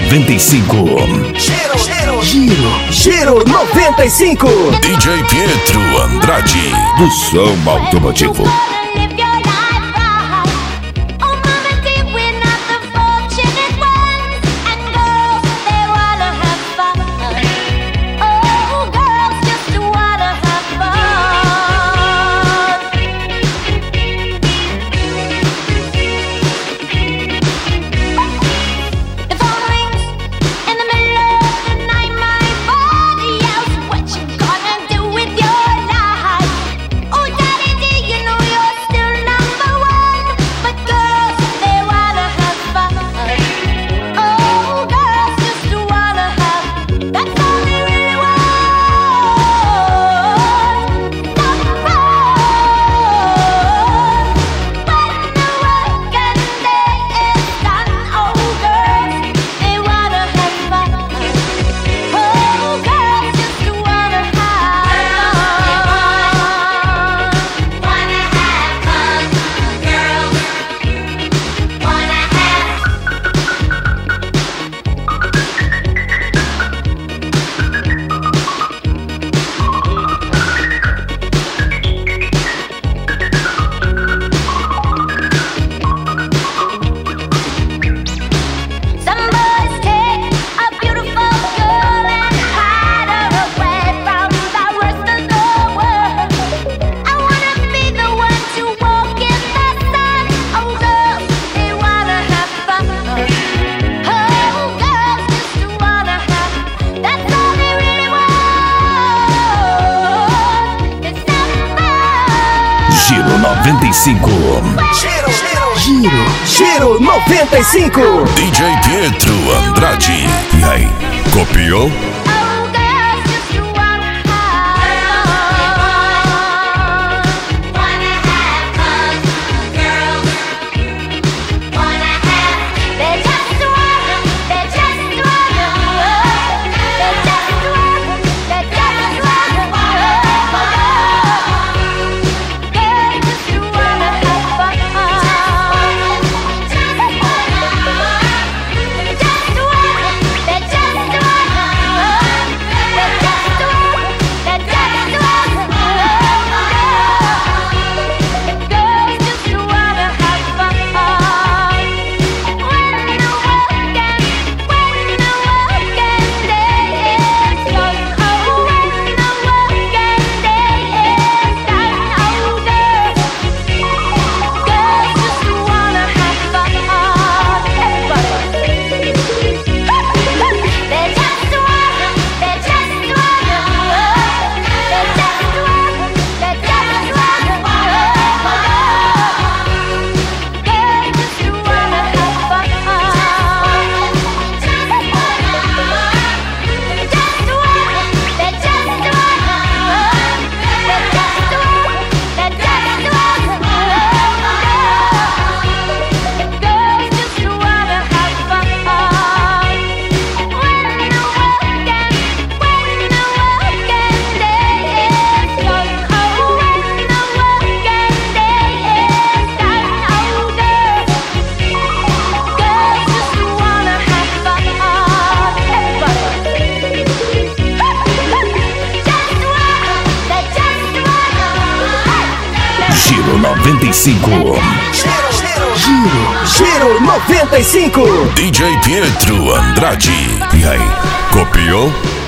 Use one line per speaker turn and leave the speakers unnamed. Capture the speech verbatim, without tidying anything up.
noventa e cinco.
Giro, giro, giro, giro noventa e cinco.
D J Pietro Andrade, do som automotivo. Giro noventa e cinco.
Giro, giro, giro noventa e cinco.
D J Pietro Andrade. E aí, copiou? Giro noventa e cinco.
Giro, giro noventa e cinco.
D J Pietro Andrade. E aí, copiou?